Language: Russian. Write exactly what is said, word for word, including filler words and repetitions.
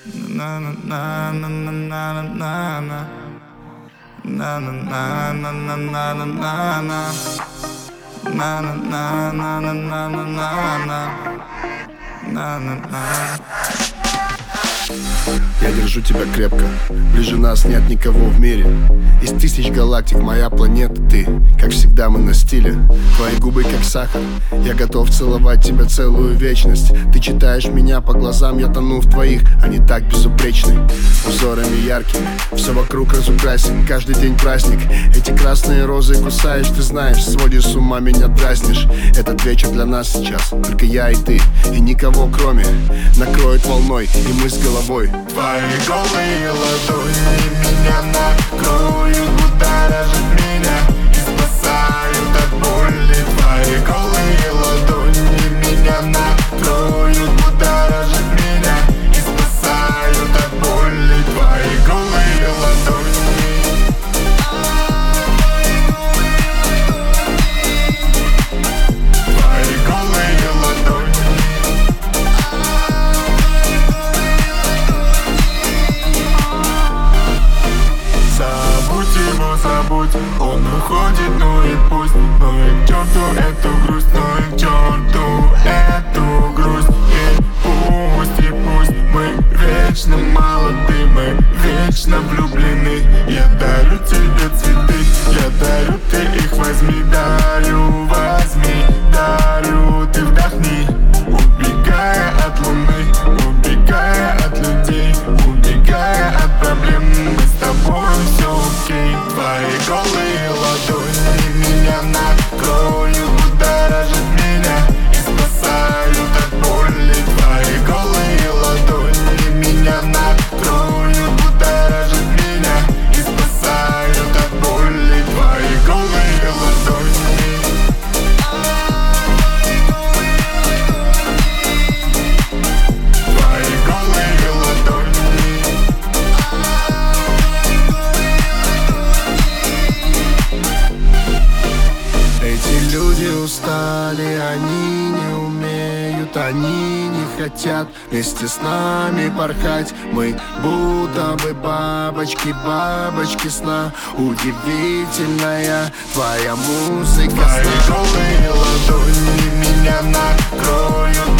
Na na na na na na na na na na na na na na na na na na na на на на. Я держу тебя крепко, ближе нас нет никого в мире. Из тысяч галактик моя планета ты. Как всегда мы на стиле, твои губы как сахар. Я готов целовать тебя целую вечность. Ты читаешь меня по глазам, я тону в твоих. Они так безупречны, узорами яркими. Все вокруг разукрасен, каждый день праздник. Эти красные розы кусаешь, ты знаешь, сводишь с ума, меня дразнишь. Этот вечер для нас сейчас, только я и ты, и никого кроме. Накроет волной, и мы с головой. Твои голые ладони меня накроют, будоражат меня и спасают от боли. Твои голые ладони меня накроют, будоражат меня и спасают от боли. Твои голые ладони. Твои голые ладони. Забудь его, забудь, он уходит, ну и пусть. Ну и к черту эту грусть, ну и к черту эту грусть. И пусть, и пусть мы вечно молоды, мы вечно влюблены. Я дарю тебе цветы, я дарю, ты их возьми. Дарю, возьми, дарю, ты вдохни. Убегая от луны, убегая от людей, убегая от проблем, мы с тобой все окей. Твои голые ладони меня накроют, будоражат меня и спасают от боли. Твои голые ладони меня накроют, будоражат меня и спасают от боли. Твои голые ладони. Эти люди устали, они не умеют, они не хотят вместе с нами порхать. Мы будто бы бабочки, бабочки сна. Удивительная твоя музыка. Твои голые ладони меня накроют,